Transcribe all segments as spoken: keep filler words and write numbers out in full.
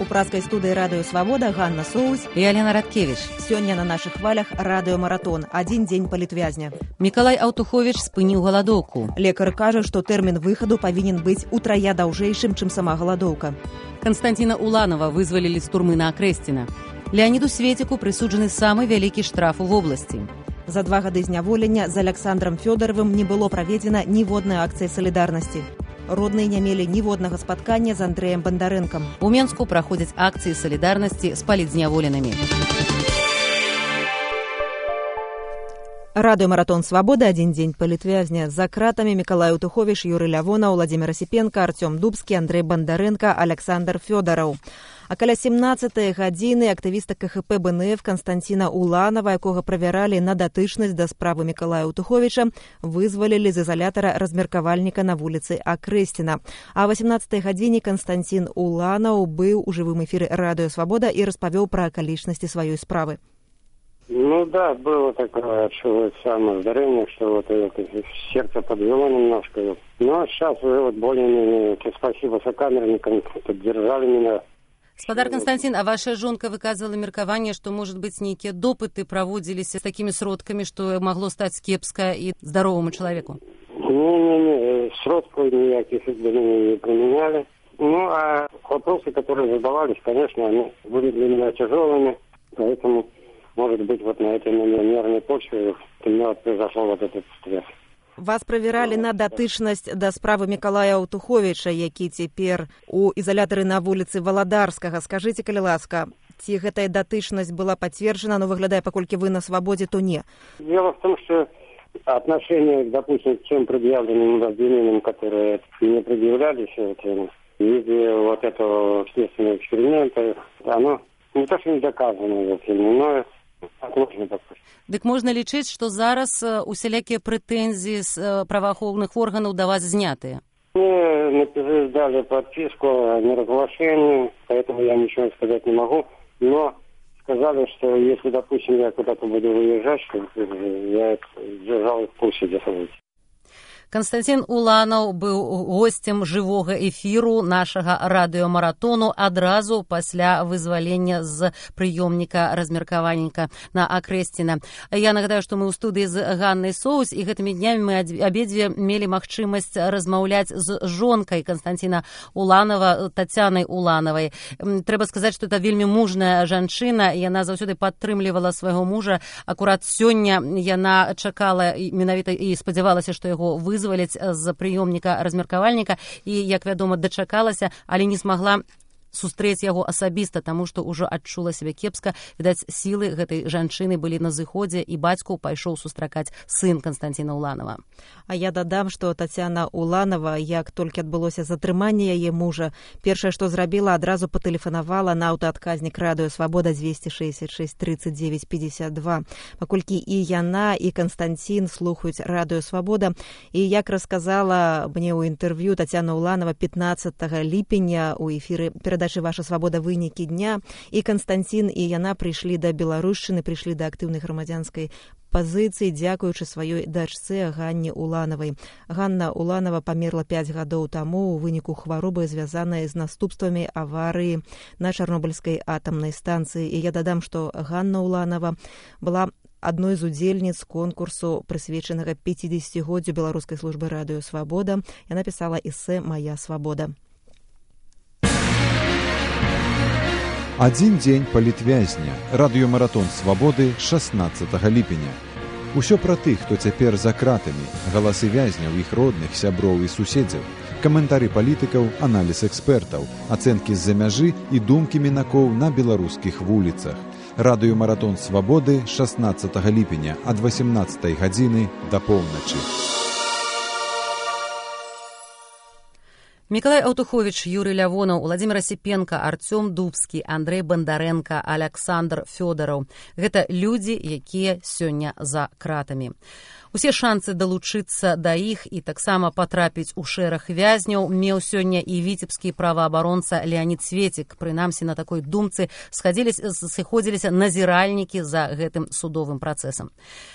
У праскай студыі радыё Свабода Ганна Соусь і Алена Радкевіч. Сёння на нашых хвалях радыёмаратон. Адзін дзень палітвязня. Мікалай Аўтуховіч спыніў галадоўку. Лекар кажа, што тэрмін выхаду павінен быць утрая даўжэйшым, чым сама галадоўка. Канстанціна Уланова вызвалілі з турмы на Акрэсціна. Леаніду Светіку прысуджаны самы вялікі штраф у вобласці. За два гады зняволення з Аляксандрам Фёдаравым не было праведзена ніводнай акцыі салідарнасці. Родныя не мелі ніводнага спаткання з Андрэем Бандарэнкам. У Менску праходзяць акцыі салідарнасці з палітзняволенымі. Радыёмаратон Свабода. Адзін дзень палітвязня. За кратамі Мікалай Аўтуховіч, Юрый Лявонаў, Владзімир Асіпенка, Артём Дубскі, Андрэй Бандарэнка, Аляксандр Фёдараў. А каля семнаццатай гадзіны актывіста КХП БНФ Канстанціна Уланова, якога правяралі на датычнасць да справы Мікалая Аўтуховіча, вызвалілі з ізалятара размеркавальніка на вуліцы Акрэсціна. А о васемнаццатай гадзіне Канстанцін Уланаў быў у жывым эфіры радыё Свабода і распавёў пра акалічнасці сваёй справы. Ну да, было такое самое здарение, что вот это, сердце подвело немножко. Но сейчас уже вот более-менее, спасибо сокамерникам, поддержали меня. Спадар Константин, а ваша жонка выказывала меркаванне, што, может быть, нейкія допыты праводзіліся з такімі сродкамі, што магло стаць кепска і здароваму чалавеку? Не-не-не, сродков никаких не применяли. Ну, а вопросы, которые задавались, конечно, они были для меня тяжелыми, поэтому, может быть, вот на этой нервной почве у меня вот произошел вот этот стресс. Вас правяралі на датычнасць да справы Мікалая Аўтуховіча, які цяпер у ізалятары на вуліцы Валадарскага. Скажыце, калі ласка, ці гэтая датычнасць была пацверджана, но выглядае, паколькі вы на свабодзе, то не? Дело в том, что отношение, допустим, к тем предъявленным обвинениям, которые не предъявлялись в виде вот этого следственного эксперимента, оно не то, что не доказано, но Дык можна лічыць, што зараз усялякія прэтэнзіі з праваахоўных органаў да вас знятыя? Мне написали, дали подписку о неразглашении, поэтому я ничего сказать не могу. Но сказали, что если, допустим, я куда-то буду выезжать, что я держал в курсе для событий. Константин Уланов быў госцем жывога эфіру нашага радыёмаратону адразу пасля вызвалення з прыёмніка размеркавальніка на Акрэсціна. Я нагадаю, што мы ў студыі з Ганнай Соусь, і гэтымі днямі мы абедзве мелі магчымасць размаўляць з жонкай Константина Уланова, Тацянай Улановай. Трэба сказаць, што это вельмі мужная жанчына, яна заўсёды падтрымлівала свайго мужа. Акурат сёння яна чакала менавіта і спадзявалася, што яго вызваліць з прыёмніка размеркавальніка і, як вядома, дачакалася, але не змагла сустрэць яго асабіста, таму што ўжо адчула сябе кепска. Відаць, сілы гэтай жанчыны былі на зыходзе, і бацьку пайшоў сустракаць сын Константина Уланова. А я дадам, што Тацяна Уланова, як толькі адбылося затрыманне яе мужа, першае, што зрабіла, адразу патэлефанавала на аўтаадказнік радыё Свабода дзвесце шэсцьдзесят шэсць трыццаць дзевяць пятьдесят два. Паколькі і яна, і Константин слухаюць радыё Свабода. І як расказала мне ў інтэрв'ю Тацяна Уланова пятнаццатага ліпеня у эфіры перадачы «Ваша свабода. Вынікі дня», і Константин, і яна прыйшлі да Беларушчыны, прыйшлі да актыўнай грамадзянскай пазіцыі, дзякуючы сваёй дачцэ Ганне Улановай. Ганна Уланова памерла пяць гадоў таму ў выніку хваробы, звязанай з наступствамі аварыі на Чарнобыльскай атамнай станцыі. І я дадам, што Ганна Уланова была адной з удзельніц конкурсу, прысвечанага пяцідзесяцігоддзю беларускай службы радыё Свабода. Яна пісала эсэ «Мая свабода». Адзін дзень палітвязня. Радыёмаратон Свабоды шаснаццатага ліпеня. Усё пра тых, хто цяпер за кратамі, галасы вязняў, іх родных, сяброў і суседзяў, каментары палітыкаў, аналіз экспертаў, ацэнкі з-за мяжы і думкі мінакоў на беларускіх вуліцах. Радыёмаратон Свабоды шаснаццатага ліпеня ад васемнаццатай гадзіны да поўначы. Мікалай Аўтуховіч, Юрый Лявонаў, Владзімир Асіпенка, Артём Дубскі, Андрэй Бандарэнка, Аляксандр Фёдараў. Гэта людзі, якія сёння за кратамі. Усе шанцы далучыцца да іх і таксама патрапіць у шэраг вязняў меў сёння і віцебскі праваабаронца Леанід Светік. Прынамсі, на такой думцы сходзіліся назіральнікі за гэтым судовым працэсам.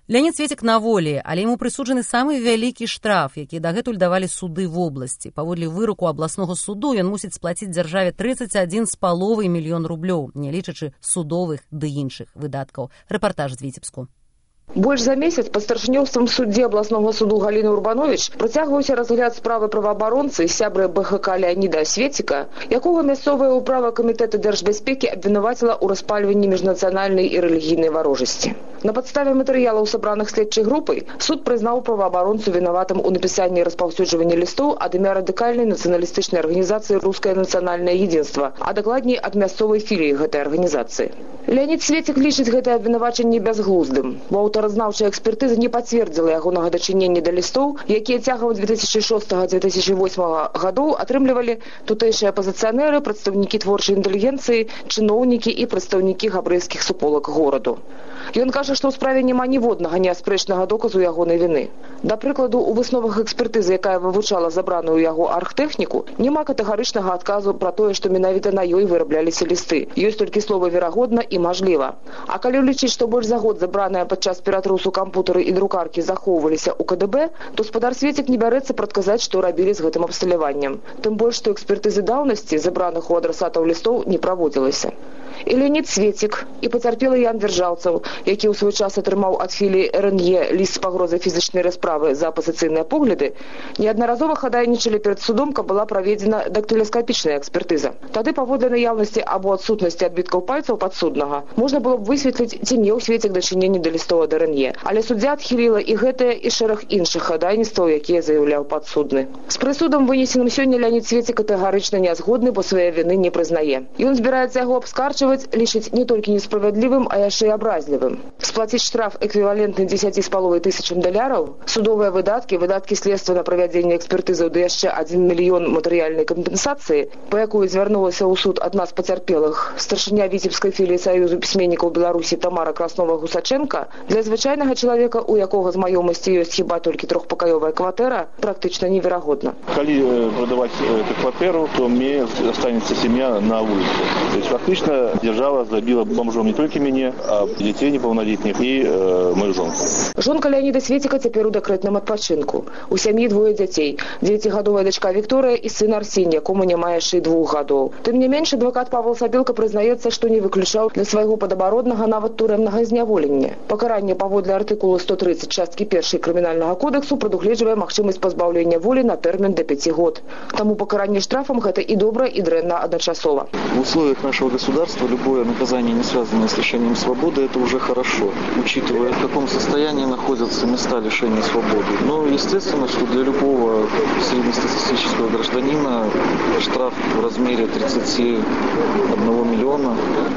Леонид Светик на волі, але яму прысуджаны самы вялікі штраф, які дагэтуль давалі суды вобласці. Паводле выроку абласнога суду ён мусіць сплаціць дзяржаве тридцать один з паловай мільён рублёў, не лічачы судовых ды іншых выдаткаў. Рэпартаж з Віцебску. Больш за месяц пад старшынёўствам суддзі абласнога суду Галіны Урбанович працягваўся разгляд справы праваабаронцы сябры БХК Леаніда Светика, якога мясцовая ўправа камітэта дзяржбяспекі абвінаваціла ў распальванні міжнацыянальнай і рэлігійнай варожасці. На падставе матэрыялаў, сабраных следчай групай, суд прызнаў праваабаронцу вінаватым у напісанні і распаўсюджванні лістоў ад імя радыкальнай нацыяналістычнай арганізацыі «Рускае нацыянальнае единство», а дакладней ад мясцовай філіі гэтай арганізацыі. Леонид Светик лічыць гэтае абвінавачанне бязглуздым, бо аўтаразнаўчая экспертыза не пацвердзіла ягонага дачынення да лістоў, якія цягам две тысячи шостага — две тысячи восьмага гадоў атрымлівалі тутэйшыя апазіцыянеры, прадстаўнікі творчай інтэлігенцыі, чыноўнікі і прадстаўнікі габрэйскіх суполак гораду. Ён кажа, што ў справе няма ніводнага неаспрэчнага доказу ягонай віны. Да прыкладу, у высновах экспертызы, якая вывучала забраную яго архтэхніку, няма катэгарычнага адказу пра тое, што менавіта на ёй вырабляліся лісты. Ёсць толькі слова «верагодна» і «мажліва». А калі лічыць, што больш за год забраныя падчас ператрусу кампутары і друкаркі захоўваліся ў КДБ, то спадар Светик не бярэцца прадказаць, што рабілі з гэтым абсталяваннем. Тым больш, што экспертызы даўнасці забраных у адрасатаў лістоў не праводзілася. І Леонид Светик, і пацярпелы Ян Дзяржаўцаў, які ў свой час атрымаў ад філіі РНЕ ліст з пагрозай фізічнай расправы за апазіцыйныя погляды, неаднаразова хадайнічалі перад судом, каб была праведзена дактыласкапічная экспертыза. Тады паводле наяўнасці або адсутнасці адбіткаў пальцаў падсуднага можна было б высветліць, ці меў Светик дачыненне да лістоў ад РНЕ. Але суддзя адхіліла і гэтае, і шэраг іншых хадайніцтваў, якія заяўляў падсудны. З прысудам, вынесеным сёння, Леонид Светик катэгарычна не згодны, бо свае віны не прызнае. Ён збіраецца яго абскарчваць, лічыць не толькі несправядлівым, а яшчэ і абразлівым. Сплаціць штраф эквівалентны дзесяці з паловай тысячам даляраў, судовыя выдаткі, выдаткі следства на правядзенне экспертызаў ды яшчэ адзін мільён матэрыяльнай кампенсацыі, па якую звярнулася ў суд адна з пацярпелых, старшыня Віцебскай філіі Саюзу пісьменнікаў Беларусі Тамара Краснова-Гусаченка, для звычайнага чалавека, у якога з маёмасці ёсць хіба толькі трохпакаёвая кватэра, практычна неверагодна. Калі прадаваць эту кватэру, то мне останецца сям'я на вуліцы. То есть фактычна держава забила бомжом не только меня, а детей неполнолетних и э, мою жонку. Жонка Леонида Светика цяпер у дэкрэтным адпачынку. У сям'і двое дзяцей. Дзевяцігадовая дачка Вікторыя і сын Арсень, якому няма яшчэ і двух гадоў. Тым не менш, адвакат Павел Сабелка прызнаецца, што не выключаў для свайго падабароднага нават турэмнага зняволення. Пакаранне паводле артыкулу сто тридцать часткі першай крымінальнага кодексу прадугледжвае магчымасць пазбаўлення волі на тэрмін да пяти год. Таму пакаранне штрафам гэта і добра, і дрэнна адначасова. В условиях нашего государства любое наказание, не связанное с лишением свободы, это уже хорошо, учитывая, в каком состоянии находятся места лишения свободы. Но естественно, что для любого среднестатистического гражданина штраф в размере тридцати одного миллиона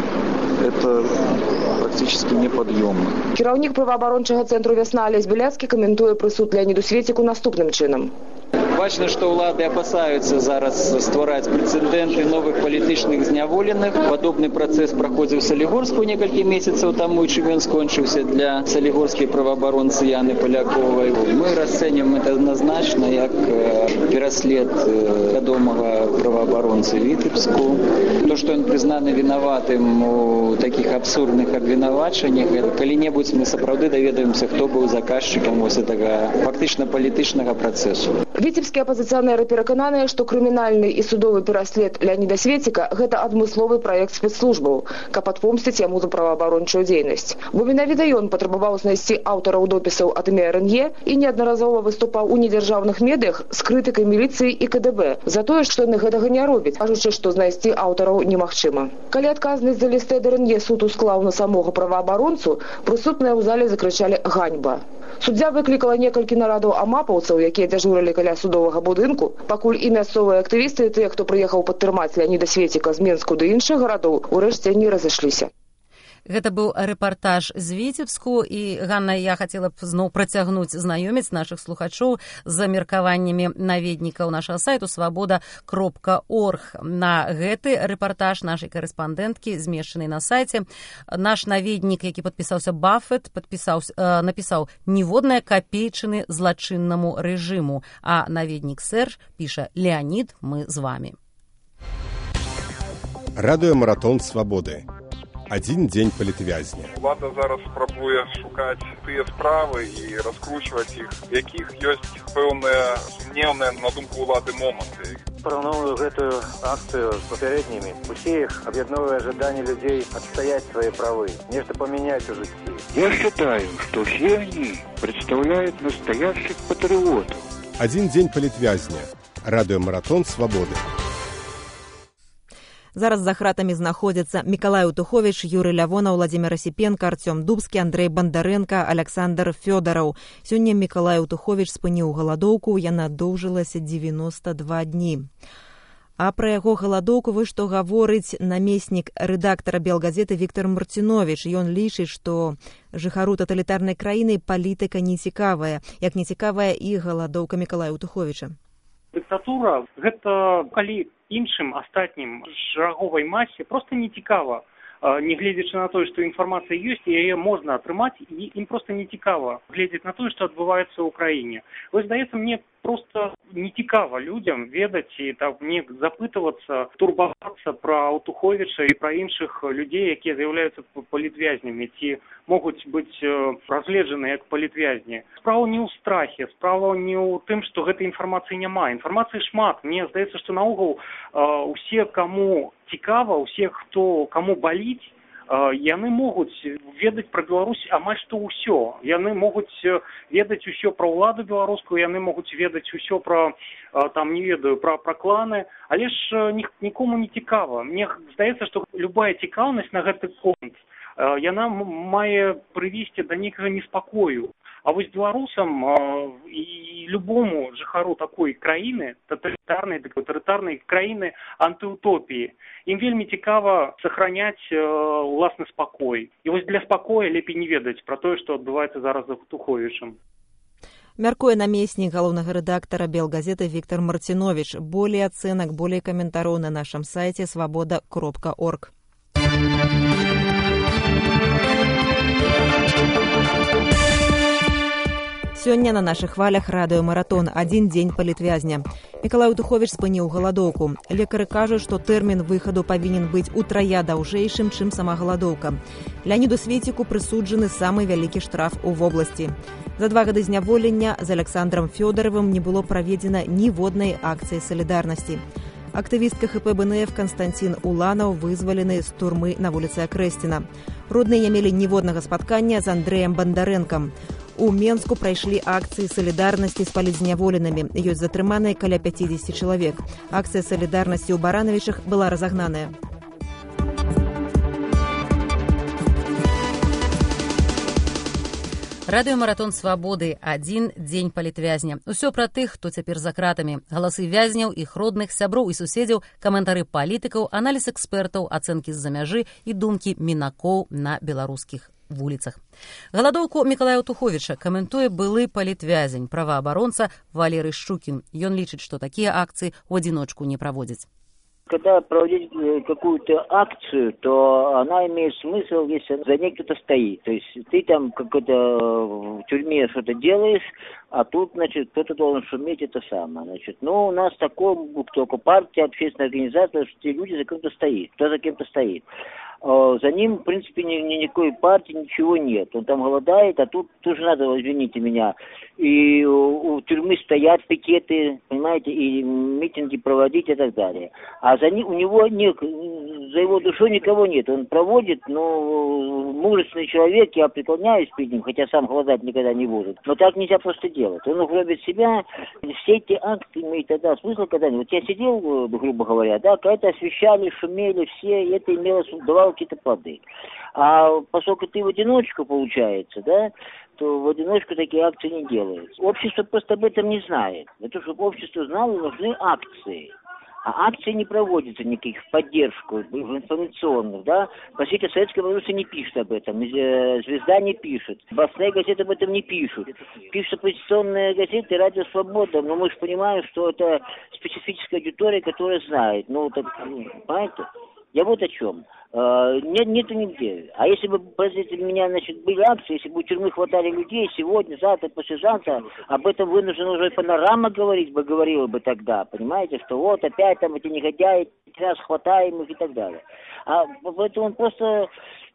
это практически неподъемно. Кіраўнік праваабарончага цэнтру «Вясна» Алесь Беляцкі каментуе прысуд Леониду Светику наступным чынам. Бачна, што ўлады апасаюцца зараз ствараць прэцэдэнты новых палітычных зняволеных. Падобны працэс праходзіў у Салігорску некалькі месяцаў таму, чым ён скончыўся для салігорскай праваабаронцы Яны Паляковай. Мы расцэньваем гэта адназначна як пераслед вядомага праваабаронцы Віцебску. То, што ён прызнаны вінаватым у такіх абсурдных абвінавачаннях, калі-небудзь мы сапраўды даведаемся, хто быў заказчыкам вось гэтага фактычна палітычнага працэсу. Віцебскія апазіцыянеры перакананыя, што крымінальны і судовы пераслед Леонида Светика – гэта адмысловы праект спецслужбаў, каб адпомсціць яму за праваабарончую дзейнасць. Бо менавіта ён патрабаваў знайсці аўтараў допісаў ад імя РНЕ і неаднаразова выступаў у недзяржаўных медыях з крытыкай міліцыі і КДБ за тое, што яны гэтага не робяць, кажучы, што знайсці аўтараў немагчыма. Калі адказнасць за лісты ад РНЕ суд усклаў на самога праваабаронцу, прысутныя ў зале закрычалі «ганьба». Суддзя выклікала некалькі нарадаў амапаўцаў, якія дзяжурылі каля судовага будынку, пакуль і мясцовыя актывісты, і тыя, хто прыехаў падтрымаць Леонида Светика з Менску ды іншых гарадоў, урэшце не разышліся. Гэта быў рэпартаж з Віцебску, і, Ганна, я хацела б зноў працягнуць знаёміць нашых слухачоў з меркаваннямі наведнікаў нашага сайту свабода кропка орг. На гэты рэпартаж нашай карэспандэнткі, змешчаны на сайце, наш наведнік, які падпісаўся Баффет, падпісаў, э, напісаў «Ніводныя капейчыны злачыннаму рэжыму», а наведнік Сэрж піша «Леонид, мы з вами». Радыёмаратон свабоды. Один день палітвязня. Влада зараз спрабуе шукаць тыя справы і раскручваць іх, якіх ёсць пэўныя сумнеўныя, на думку ўлады, моманты. Параўноўваю гэтую акцыю з папярэднімі. Усе іх аб'ядноўвае жаданне людзей адстаяць свае правы, нешта памяняць у жыцці. Я считаю, что все они представляют настоящих патриотов. Один день палітвязня. Радыёмаратон свабоды. Зараз за кратамі знаходзяцца Мікалай Утуховіч, Юрый Лявона, Владзімір Асіпенка, Артём Дубскі, Андрэй Бандарэнка, Аляксандр Фёдараў. Сёння Мікалай Утуховіч спыніў галадоўку, яна доўжылася дзевяноста два дні. А пра яго галадоўку вы што гаворыць намеснік рэдактара Белгазеты Віктор Марціновіч. Ён лічыць, што жыхару таталітарнай краіны палітыка не цікавая, як не цікавая і галадоўка Мікалая Утуховіча. Дыктатура – гэта калі іншым астатнім шараговай масе проста не цікава. Нягледзячы на тое, што інфармацыя ёсць, і яе можна атрымаць, і ім проста не цікава глядзець на тое, што адбываецца ў краіне. Вось, здаецца, мне проста не цікава людзям ведаць і так не запытвацца, турбавацца пра Утуховіча і пра іншых людзей, якія з'яўляюцца палітвязнямі, ці могуць быць разгледжаны як палітвязні. Справа не ў страхе, справа не ў тым, што гэтай інфармацыі няма. Інфармацыі шмат. Мне здаецца, што наогул усе, каму цікава, усе, хто каму баліць, яны могуць ведаць пра Беларусь амаль што ўсё. Яны могуць ведаць усё пра ўладу беларускую, яны могуць ведаць усё пра, там, не ведаю, пра, пра кланы, але ж нікому не цікава. Мне здаецца, што любая цікаўнасць на гэты конт, яна мае прывесці да нейкага неспакою. А вось беларусам і любому жыхару такой краіны, таталітарнай, аўтарытарнай краіны, антыутопіі, ім вельмі цікава сохраняць уласны спакой. І вось для спакоя лепей не ведаць пра тое, што адбываецца зараз за Утуховічам. Мяркуе намеснік галоўнага рэдактара Белгазеты Віктор Марціновіч. Болей ацэнак, болей каментароў на нашым сайце свабода кропка орг. Сёння на нашых хвалях радыёмаратон «Адзін дзень палітвязня». Мікалай Утуховіч спыніў галадоўку. Лекары кажуць, што тэрмін выхаду павінен быць утрая даўжэйшым, чым сама галадоўка. Леаніду Свеціку прысуджаны самы вялікі штраф у вобласці. За два гады зняволення з Аляксандрам Фёдаравым не было праведзена ніводнай акцыі салідарнасці. Актывістка ха пэ бэ эн эф Канстантин Уланаў вызвалены з турмы на вуліцы Акрэсціна. Родныя не мелі ніводнага спаткання з Андрэем Бандарэнкам. У Менску прайшлі акцыі салідарнасці з палітзняволенымі. Ёсць затрыманыя каля пяцідзесяці чалавек. Акцыя салідарнасці ў Баранавічах была разагнаная. Радыёмаратон свабоды. Адзін дзень палітвязня. Усё пра тых, хто цяпер за кратамі. Галасы вязняў, іх родных, сяброў і суседзяў, каментары палітыкаў, аналіз экспертаў, ацэнкі з-за мяжы і думкі мінакоў на беларускіх вуліцах. Галадоўку Мікалая Утуховіча каментуе былы палітвязень, праваабаронца Валерый Шчукін. Ён лічыць, што такія акцыі ў адзіночку не праводзяць. Когда проводить какую-то акцию, то она имеет смысл, если за ней кто-то стоит. То есть ты там какой-то в тюрьме что-то делаешь, а тут, значит, кто-то должен шуметь это самое. Значит, ну, у нас такое, только партия, общественная организация, что те люди за кем-то стоит, кто за кем-то стоит. За ним, в принципе, ни, ни никакой партии, ничего нет. Он там голодает, а тут тоже надо, извините меня, и у, у тюрьмы стоят пикеты, понимаете, и митинги проводить и так далее. А за ним, у него нет, за его душой никого нет. Он проводит, но мужественный человек, я преклоняюсь перед ним, хотя сам голодать никогда не буду. Но так нельзя просто делать. Он угробит себя. Все эти акты имеют тогда смысл когда-нибудь. Вот я сидел, грубо говоря, да, когда-то освещали, шумели все, и это имело, давало какие-то плоды. А поскольку ты в одиночку, получается, да, то в одиночку такие акции не делаются. Общество просто об этом не знает. Для того, чтобы общество знало, нужны акции. А акции не проводятся никаких в поддержку, информационных, да. Посмотрите, Советская Беларусь не пишет об этом, Звезда не пишет, областные газеты об этом не пишут. Пишут оппозиционные газеты, Радио Свобода, но мы же понимаем, что это специфическая аудитория, которая знает. Ну, так, понимаете? Я вот о чем. Нет, нету нигде. А если бы, простите меня, значит, были акции, если бы у тюрьмы хватали людей сегодня, завтра, послезавтра, об этом вынуждена уже панорама говорить бы, говорила бы тогда, понимаете, что вот опять там эти негодяи, раз хватаем их и так далее. А поэтому он просто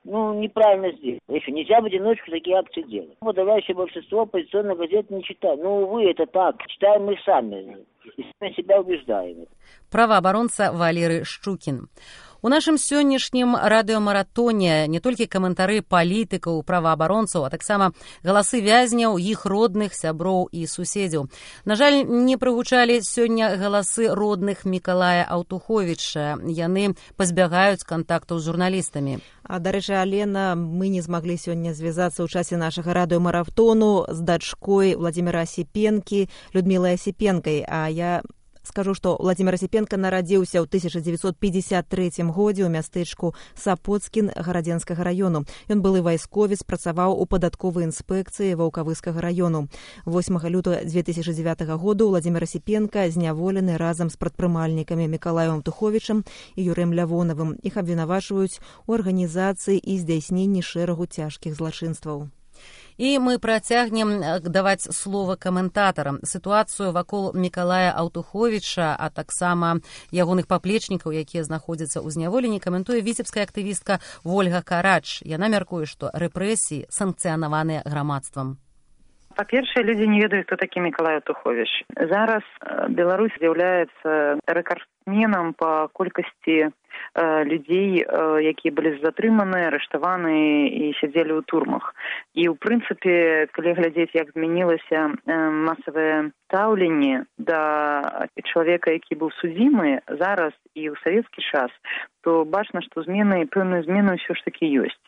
ну, неправильно сделано. Еще нельзя в одиночку такие акции делать. Подавляющее большинство оппозиционных газет не читают. Ну, увы, это так. Читаем мы сами. И сами себя убеждаем. Праваабаронца Валерий Шчукін. У нашым сённяшнім радыёмаратоне не толькі каментары палітыкаў, праваабаронцаў, а таксама галасы вязняў, іх родных, сяброў і суседзяў. На жаль, не прагучалі сёння галасы родных Мікалая Аўтуховіча. Яны пазбягаюць кантактаў з журналістамі. А, дарэчы, Алена, мы не змаглі сёння звязацца ў часе нашага радыёмаратону з дачкой Владзіміра Асіпенкі, Людмілай Асіпенкай, а я скажу, што Владзімір Асіпенка нарадзіўся ў тысяча дзевяцьсот пятьдесят третьем годзе ў мястэчку Сапоцкін Гарадзенскага раёну. Ён былы вайсковец, працаваў у падатковай інспекцыі Ваўкавыскага раёну. восьмага лютага две тысячи девятого году Владзімір Асіпенка зняволены разам з прадпрымальнікамі Мікалаем Аўтуховічам і Юрыем Лявонавым. Іх абвінавачваюць у арганізацыі і здзяйсненні шэрагу цяжкіх злачынстваў. І мы працягнем даваць слова каментатарам. Сітуацыю вакол Мікалая Аўтуховіча, а таксама ягоных паплечнікаў, якія знаходзяцца ў зняволенні, каментуе віцебская актывістка Вольга Карач. Яна мяркуе, што рэпрэсіі санкцыянаваныя грамадствам. Па-першае, людзі не ведаюць, хто такі Мікалай Аўтуховіч. Зараз Беларусь з'яўляецца рэкардсменам па колькасці людзей, якія былі затрыманы, арыштаваны і сядзелі ў турмах. І, ў прынцыпе, калі глядзець, як змянілася масавае стаўленне да чалавека, які быў судзімы, зараз і ў савецкі час, то бачна, што змены, пэўныя змены ўсё ж такі ёсць.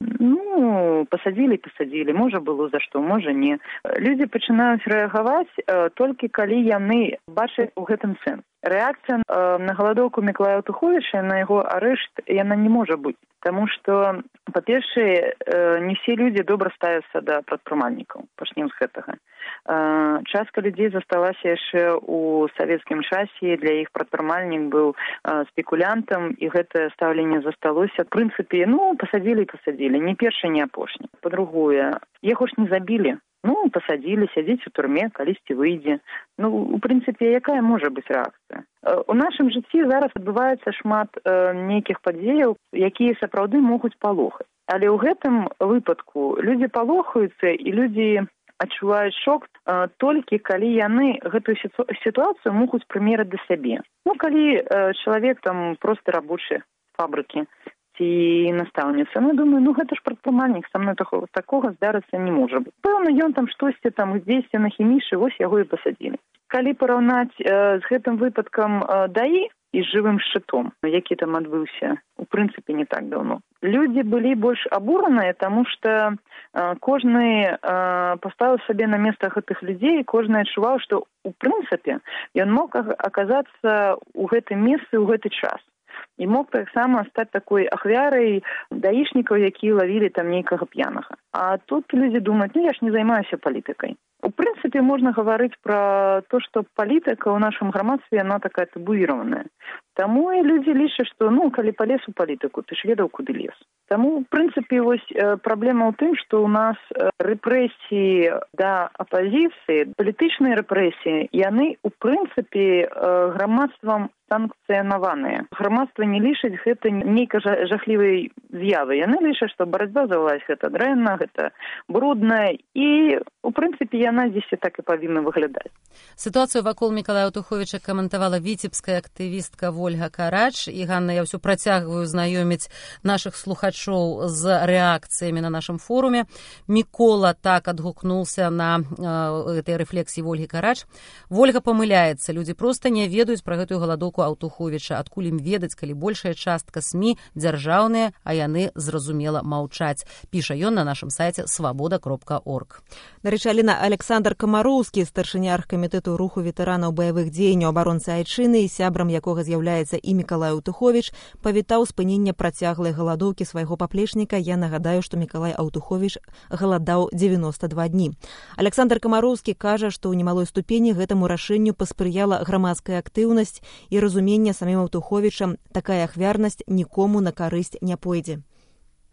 Ну, пасадзілі, пасадзілі, можа было за што, можа не. Людзі пачынаюць рэагаваць толькі калі яны бачаць у гэтым сэнс. Рэакцыя на галадоўку Мікалая Аўтуховіча, на яго арышт, яна не можа быць. Таму што, па-першае, не все людзі добра ставяцца да прадпрымальнікаў. Пачнем з гэтага. Частка людзей засталася яшчэ ў савецкім часе, для іх прадпрымальнік быў спекулянтам, і гэтае стаўленне засталося. В прынцыпе, ну, пасадзілі і пасадзілі, не першы, не апошні. Па-другое, яго ж не забілі. Ну, пасадзілі, сядзіць у турме, калісьці выйдзе. Ну, у прынцыпе, якая можа быць рэакцыя? У нашым жыцці зараз адбываецца шмат э, нейкіх падзеяў, якія сапраўды могуць палохаць. Але ў гэтым выпадку людзі палохаюцца і людзі адчуваюць шок э, толькі калі яны гэтую сітуацыю могуць прымераць да сябе. Ну, калі э, чалавек там проста рабочы фабрыкі ці настаўніца. Ну, думаю, ну гэта ж прадпрымальнік, са мной такого, такога здарыцца не можа быць. Пэўна, ён там штосьці там здзейсце на хімішы, вось яго і пасадзілі. Калі параўнаць э, з гэтым выпадкам э, даі і з жывым шчытом, які там адбыўся, у прынцыпе, не так даўно. Людзі былі больш абураныя, таму што э, кожны э, паставіў сабе на месца гэтых людзей, кожны адчуваў, што у прынцыпе ён мог аказацца ў гэтым месцы ў гэты час. І мог таксама стаць такой ахвярай даішнікаў, якія лавілі там нейкага п'янага. А тут людзі думаюць, ну я ж не займаюся палітыкай. У прынцыпе, можна гаварыць пра то, што палітыка ў нашым грамадстве, яна такая табуіраваная. Таму і людзі лічаць, што, ну, калі палез у палітыку, ты ж ведаў, куды лез. Таму, у прынцыпе, вось праблема ў тым, што ў нас рэпрэсіі да апазіцыі, палітычныя рэпрэсіі, яны, у прынцыпе, грамадствам санкцыянаваныя. Грамадства не лічыць гэта нейкай жахлівай з'явы. Яны лічаць, што барацьба за ўласць гэта дрэнна, гэта брудна, і, у прынцыпе, яна здесь так і павінна выглядаць. Сітуацыю вакол Мікалая Аўтуховіча каментавала віцебская актывістка Вольга Карач. І, Ганна, я ўсё працягваю знаёміць нашых слухачоў з рэакцыямі на нашым форуме. Мікола так адгукнуўся на э, этой рэфлексіі Вольгі Карач. Вольга памыляецца. Людзі проста не ведаюць пра гэтую галадоўку Аўтуховіча. Адкуль ім ведаць, калі большая частка СМІ дзяржаўныя, а яны, зразумела, маўчаць. Піша ён на нашым сайце свабода кропка орг. Дарэчы, Алена, Александр Камароўскі, старшыня аргкамітэту руху ветэранаў баявых дзеянняў абаронцы Айчыны, сябрам якога з'яўляецца і Мікалай Аўтуховіч, павітаў спынення працяглай галадоўкі свайго паплечніка. Я нагадаю, што Мікалай Аўтуховіч галадаў дзевяноста два дні. Александр Камароўскі кажа, што ў немалой ступені гэтаму рашэнню паспрыяла грамадская актыўнасць і разуменне самім Аўтуховічам, такая ахвярнасць нікому на карысць не пойдзе.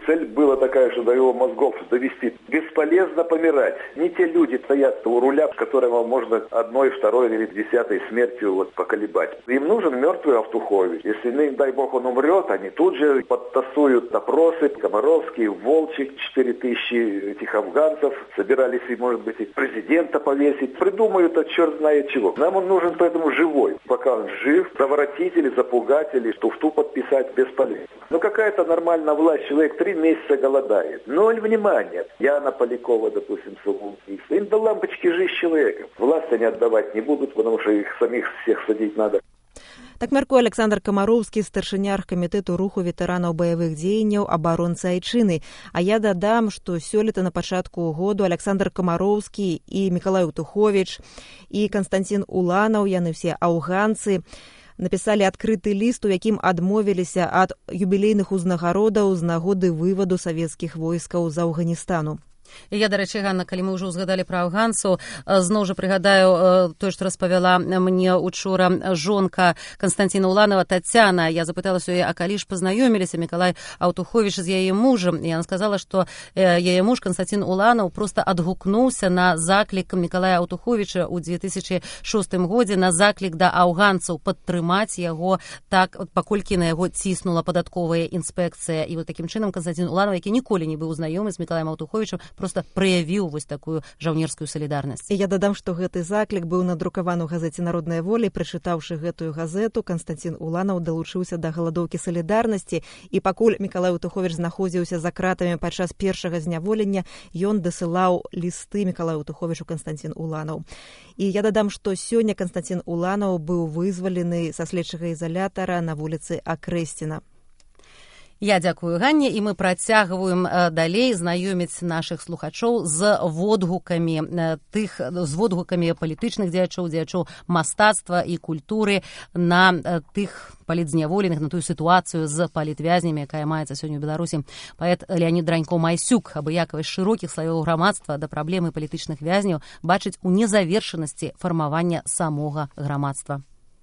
Цель была такая, что до его мозгов довести. Бесполезно помирать. Не те люди стоят у руля, которого можно одной, второй или десятой смертью вот поколебать. Им нужен мертвый Автухович. Если, не дай бог, он умрет, они тут же подтасуют допросы. Комаровский, Волчек, четыре тысячи этих афганцев. Собирались, и, может быть, и президента повесить. Придумают, а черт знает чего. Нам он нужен поэтому живой. Пока он жив, заворотить или запугать, или туфту подписать бесполезно. Но какая-то нормальная власть, человек три месяца голодает. Ноль внимания. Яна Полякова, допустим, самоубийство. Им до лампочки жизнь человека. Власть они отдавать не будут, потому что их самих всех садить надо. Так мяркуе Александр Камароўскі, старшыня аргкамітэту руху ветэранаў баявых дзеянняў абаронцы Айчыны. А я дадам, што сёлета на пачатку году Александр Камароўскі і Мікалай Утуховіч і Канстантин Уланаў, яны все ауганцы, написали адкрыты ліст, у якім адмовіліся ад юбілейных узнагародаў з нагоды вываду савецкіх войскаў з Афганістану. І я, дарэчы, Ганна, калі мы ўжо ўзгадалі пра афганцаў, зноў жа прыгадаю тое, што распавяла мне учора жонка Канстантина Уланова Тацяна. Я запыталася яе, а калі ж пазнаёміліся Мікалай Аўтуховіч з яе мужам, і яна сказала, што яе муж Канстантин Уланаў проста адгукнуўся на заклік Мікалая Аўтуховіча ў две тысячы шостым годзе, на заклік да афганцаў падтрымаць яго так, паколькі на яго ціснула падатковая інспекцыя. І вот такім чынам Канстантин Уланаў, які ніколі не быў знаёмы з Мікалаем Аўтуховічам, просто праявіў вось такую жаўнерскую салідарнасць. І я дадам, што гэты заклік быў надрукаваны ў газеце «Народная воля». Прачытаўшы гэтую газету, Канстантин Уланаў далучыўся да галадоўкі салідарнасці, і пакуль Мікалай Аўтуховіч знаходзіўся за кратамі падчас першага зняволення, ён дасылаў лісты Мікалаю Аўтуховічу Канстантин Уланаў. І я дадам, што сёння Канстантин Уланаў быў вызвалены са следчага ізалятара на вуліцы Акрэсціна. Я дзякую, Ганне, і мы працягваем далей знаёміць нашых слухачоў з водгукамі тых, з водгукамі палітычных дзеячоў, дзеячоў мастацтва і культуры на тых палітзняволеных, на тую сітуацыю з палітвязнямі, якая маецца сёння ў Беларусі. Паэт Леанід Дранько-Майсюк абыякавасць шырокіх слаёў грамадства да праблемы палітычных вязняў бачыць у незавершанасці фармавання самога грамадства.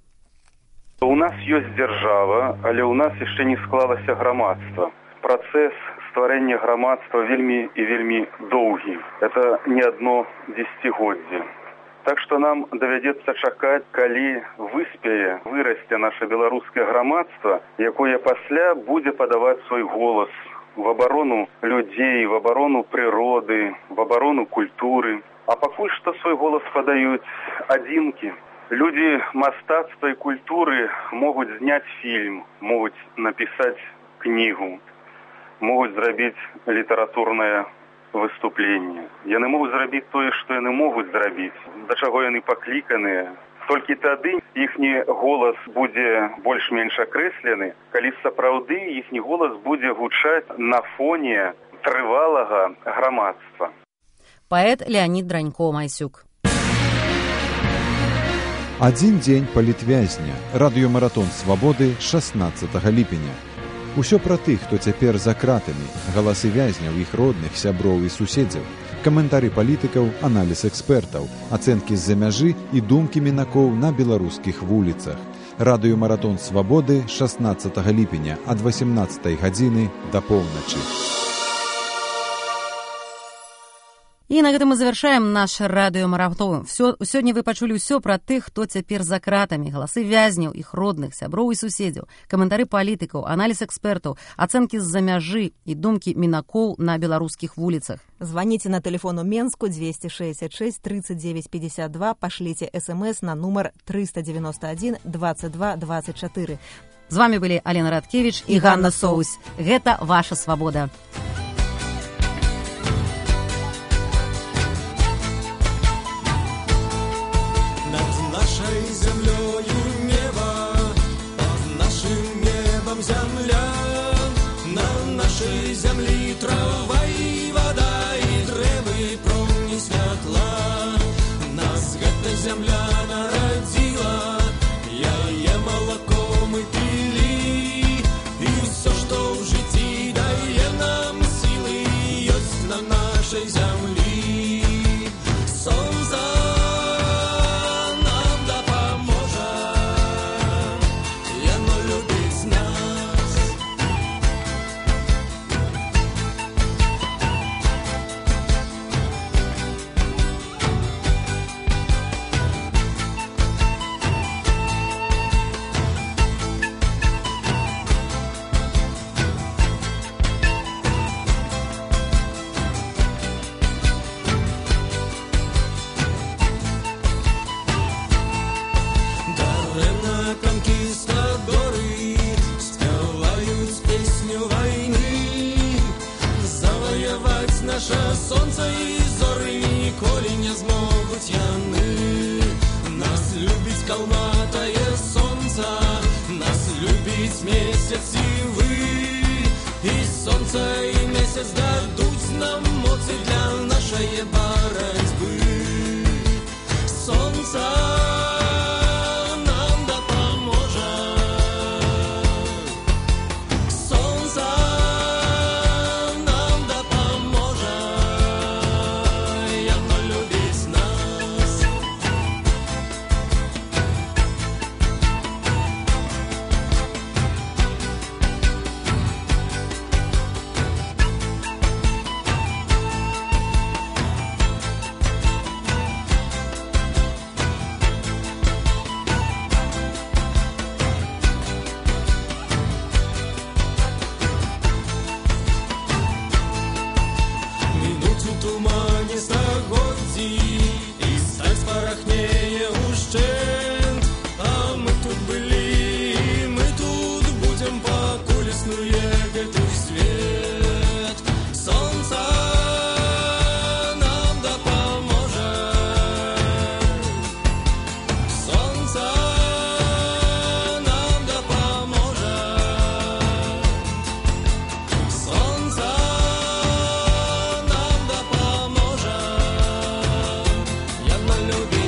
У нас ёсць дзяржава, але ў нас яшчэ не склалася грамадства. Працэс стварэння грамадства вельмі і вельмі доўгі. Это не адно дзесяцігоддзе. Так што нам давядзецца чакаць, калі выспее, вырасце наша беларускае грамадства, якое пасля будзе падаваць свой голас в абарону людзей, в абарону прыроды, в абарону культуры. А пакуль што свой голас падаюць адзінкі. Люди мастацтва и культуры могут снять фильм, могут написать книгу, могут сделать литературное выступление. Яны могут сделать то, что яны могут сделать, до чего яны покликаны. Только тогда ихний голос будет больш-менш окреслены, коли сапраўды ихний голос будет гучать на фоне трывалага грамадства. Поэт Леонид Дранько-Майсюк. Адзін дзень палітвязня. Радыёмаратон свабоды шаснаццатага ліпеня. Усё пра тых, хто цяпер за кратамі, галасы вязняў, іх родных, сяброў і суседзяў, каментары палітыкаў, аналіз экспертаў, ацэнкі з-за мяжы і думкі мінакоў на беларускіх вуліцах. Радыёмаратон свабоды шаснаццатага ліпеня ад васемнаццатай гадзіны да поўначы. І на гэтым мы завяршаем наш радыёмаратон. Сёння вы пачулі ўсё пра тых, хто цяпер за кратамі, галасы вязняў, іх родных, сяброў і суседзяў, каментары палітыкаў, аналіз экспертаў, ацэнкі з-за мяжы і думкі мінакоў на беларускіх вуліцах. Звоните на телефон у Менску двести шестьдесят шесть тридцать девять пятьдесят два, пошлите смс на номер триста девяносто один двадцать два двадцать четыре. З вами былі Алена Радкевіч і Ганна Соусь. Гэта ваша свабода. конкиста горы спевают песню войны. Завоевать наше солнце и зоры николи не змогут яны. Нас любить калматое солнце, нас любить месяц и вы. И солнце, и месяц дадут нам моцы для нашей борьбы. Солнце нам да поможет, солнце нам да поможет, явно любить нас. Тумане стагодзи, и сталь спорохнее ущент. А мы тут были, и мы тут будем, покуль снует в свет. Солнце нам да поможет, солнце нам да поможет, солнце любить.